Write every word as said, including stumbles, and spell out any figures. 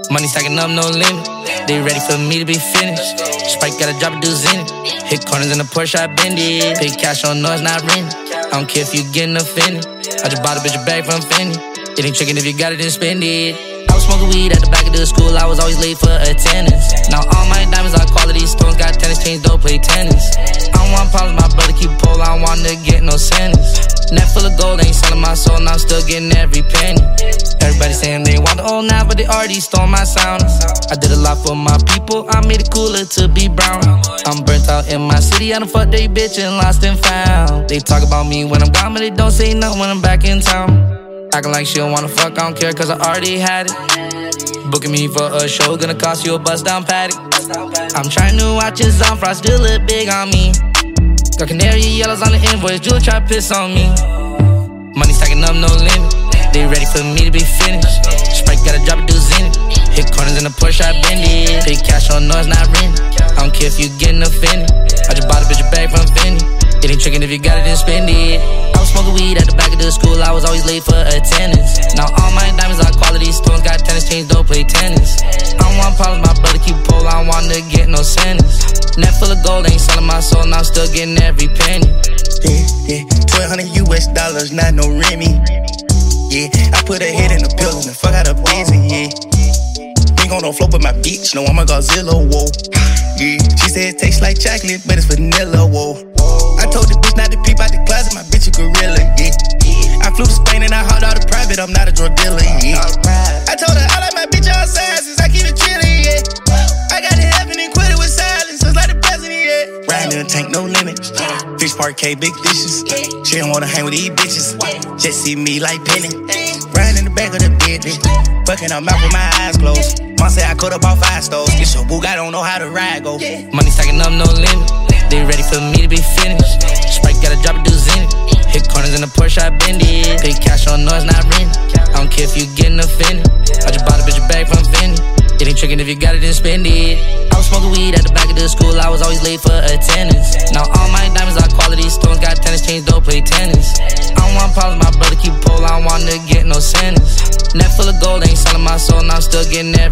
Money stacking up, no limit. They ready for me to be finished. Sprite gotta drop a deuce in it. Hit corners in the Porsche, I bend it. Pay cash on noise, not rent. I don't care if you getting offended. I just bought a bitch a bag from Fendi. It ain't tricking if you got it, then spend it. I was smoking weed at the back of the school, I was always late for attendance. Now all my diamonds are quality stones, got tennis chains, don't play tennis. I don't want problems, my brother keep pole, I don't want to get no sentence. Net full of gold, ain't selling my soul, now I'm still getting every penny. Everybody saying they want the old now, but they already stole my sound. I did a lot for my people, I made it cooler to be brown. I'm burnt out in my city, I done fucked they bitch and lost and found. They talk about me when I'm gone, but they don't say nothing when I'm back in town. Acting like she don't wanna fuck, I don't care cause I already had it. Booking me for a show, gonna cost you a bust down paddock. I'm trying to watch his on, frost still look big on me. Got canary yellows on the invoice, Jewel try to piss on me. Money stacking up, no limit. They ready for me to be finished. Sprite gotta drop a deuce in it. Hit corners in the Porsche, I bend it. Pay cash on noise, not rent. I don't care if you getting offended. I just bought a bitch a bag from Fendi. It ain't tricking if you got it, then spend it. I was smoking weed at the back of the school, I was always late for attendance. Now all my diamonds are quality stones, got tennis chains, don't play tennis. I don't want problems, my brother keep pole, I don't want to get no sentence. Net full of gold, ain't selling my soul, now I'm still getting every penny. Yeah, yeah, twelve hundred U S dollars, not no Remy. Yeah, I put her head in the pillows and fuck out her busy, yeah. Ain't gon' no float with my bitch, no, I'm a Godzilla, whoa. Yeah, she said it tastes like chocolate, but it's vanilla, whoa. I told the bitch not to peep out the closet, my bitch a gorilla, yeah. I flew to Spain and I hauled out a private, I'm not a drug dealer, yeah. I told her I like my bitch all sizes, I keep it chillin', yeah. I got it heaven and quit it with silence, just like the president, yeah. Riding in a tank, no limits. Fish parquet, big dishes. She don't wanna hang with these bitches. Just see me like Penny. Riding in the back of the Bentley. Fucking her mouth with my eyes closed. Mom said I could have bought five stoves. It's your book, I don't know how to ride, go. Money stacking up, no limit. They ready for me to be finished. Sprite gotta drop a deuce in it. Hit corners in the Porsche, I bend it. Pay cash on noise, not rent. I don't care if you getting offended. I just bought a bitch a bag from Fendi. It ain't tricking if you got it, then spend it. I was smoking weed at the back of the school, I was always late for attendance. Now all my diamonds are quality stones, got tennis chains, don't play tennis. I don't want problems, my brother keep pole, I don't want to get no sentence. Net full of gold, ain't selling my soul, now I'm still getting